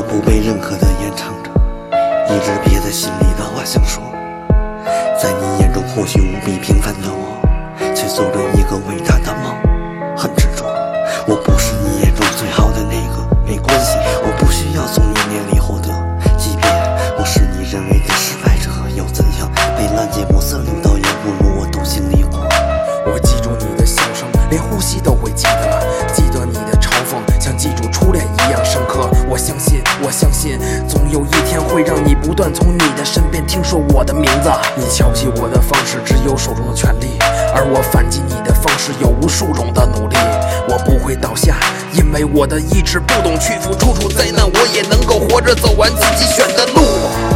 个不被认可的演唱者，一直憋在心里的话想说。在你眼中或许无比平凡的我，却做了一个伟大的梦，很执着。我不是你眼中最好的那个，没关系，我不需要从你那里获得。即便我是你认为的失败者，又怎样？被烂芥末色流到眼部路，我都经历过。 我记住你的笑声，连呼吸都会记得，记得你的嘲讽，像记住初恋一样深刻。我相信，总有一天会让你不断从你的身边听说我的名字。你瞧不起我的方式只有手中的权力，而我反击你的方式有无数种的努力。我不会倒下，因为我的意志不懂屈服，处处灾难我也能够活着走完自己选的路。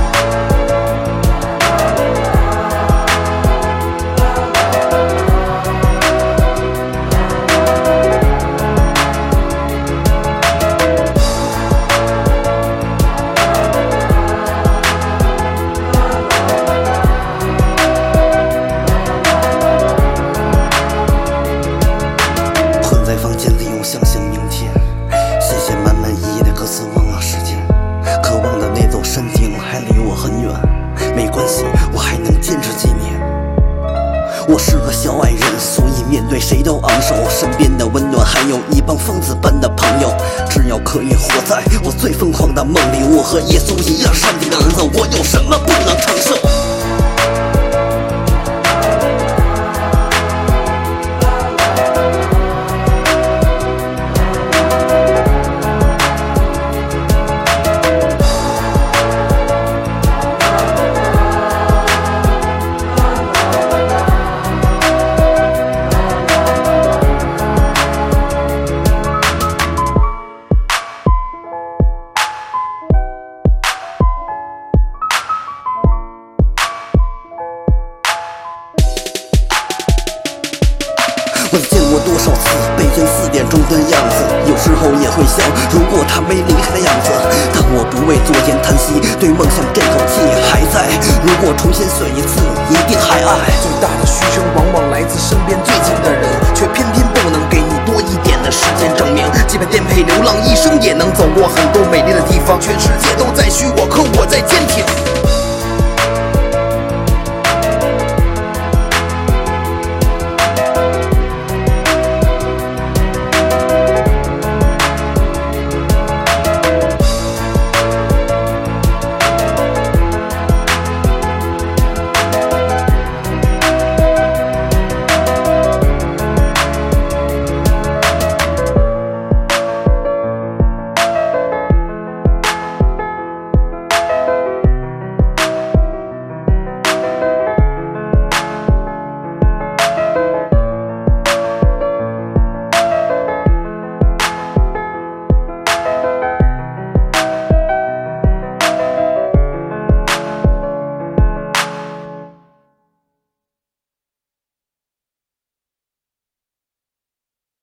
想象明天，写写满满一页的歌词，忘了时间。渴望的那座山顶还离我很远，没关系，我还能坚持几年。我是个小矮人，所以面对谁都昂首。身边的温暖，还有一帮疯子般的朋友。只要可以活在我最疯狂的梦里，我和耶稣一样上帝的儿子，我有什么不能承受？问见我多少次北京4点钟的样子，有时候也会想，如果他没离开的样子。但我不为昨天叹息，对梦想这口气还在。如果重新选一次，一定还爱。 最大的嘘声往往来自身边最近的人，却偏偏不能给你多一点的时间证明。即便颠沛流浪一生，也能走过很多美丽的地方。全世界都在虚我，可我在坚挺。